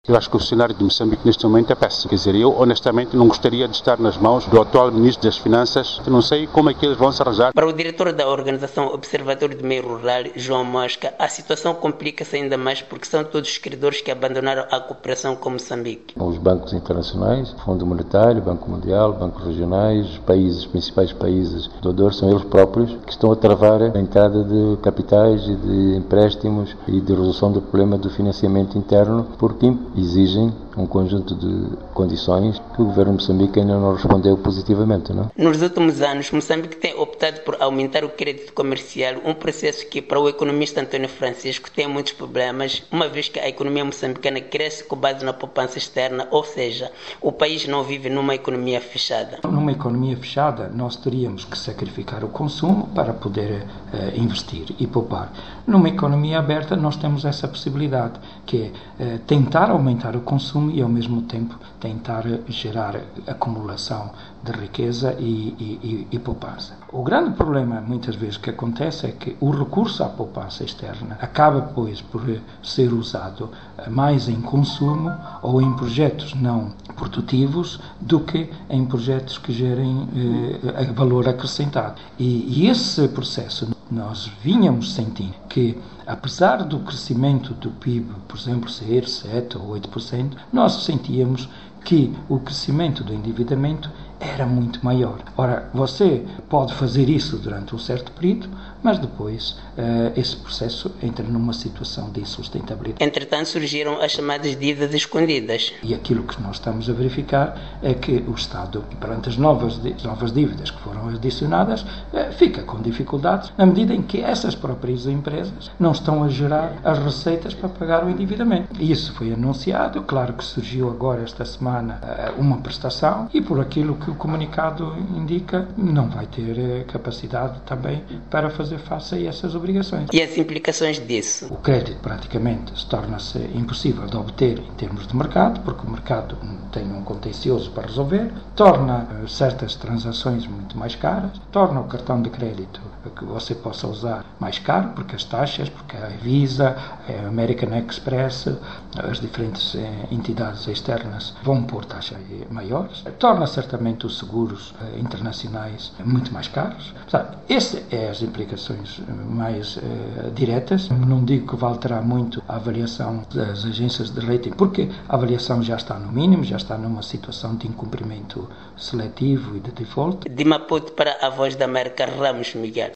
Eu acho que o cenário de Moçambique neste momento é péssimo. Quer dizer, eu honestamente não gostaria de estar nas mãos do atual Ministro das Finanças. Eu não sei como é que eles vão se arranjar. Para o diretor da organização Observatório do Meio Rural, João Mosca, a situação complica-se ainda mais porque são todos os credores que abandonaram a cooperação com Moçambique. Os bancos internacionais, Fundo Monetário, Banco Mundial, bancos regionais, os principais países doadores são eles próprios que estão a travar a entrada de capitais e de empréstimos e de resolução do problema do financiamento interno, porque exigem um conjunto de condições que o governo de Moçambique ainda não respondeu positivamente, não? Nos últimos anos, Moçambique tem optado por aumentar o crédito comercial, um processo que, para o economista António Francisco, tem muitos problemas, uma vez que a economia moçambicana cresce com base na poupança externa, ou seja, o país não vive numa economia fechada. Numa economia fechada, nós teríamos que sacrificar o consumo para poder investir e poupar. Numa economia aberta, nós temos essa possibilidade, que é tentar aumentar o consumo e, ao mesmo tempo, tentar gerar acumulação de riqueza e poupança. O grande problema, muitas vezes, que acontece é que o recurso à poupança externa acaba, pois, por ser usado mais em consumo ou em projetos não produtivos do que em projetos que gerem valor acrescentado. E esse processo, nós vínhamos sentindo que, apesar do crescimento do PIB, por exemplo, ser 7% ou 8%, nós sentíamos que o crescimento do endividamento era muito maior. Ora, você pode fazer isso durante um certo período, mas depois esse processo entra numa situação de insustentabilidade. Entretanto, surgiram as chamadas dívidas escondidas. E aquilo que nós estamos a verificar é que o Estado, perante as novas dívidas que foram adicionadas, fica com dificuldades, na medida em que essas próprias empresas não estão a gerar as receitas para pagar o endividamento. E isso foi anunciado, claro que surgiu agora esta semana uma prestação, e por aquilo que o comunicado indica, não vai ter capacidade também para fazer face a essas obrigações. E as implicações disso? O crédito praticamente torna-se impossível de obter em termos de mercado, porque o mercado tem um contencioso para resolver, torna certas transações muito mais caras, torna o cartão de crédito que você possa usar mais caro, porque as taxas, porque a Visa, a American Express, as diferentes entidades externas vão pôr taxas maiores, torna certamente os seguros internacionais muito mais caros. Portanto, essas são as implicações mais diretas. Não digo que vai alterar muito a avaliação das agências de rating, porque a avaliação já está no mínimo, já está numa situação de incumprimento seletivo e de default. De Maputo para a Voz da América, Ramos Miguel.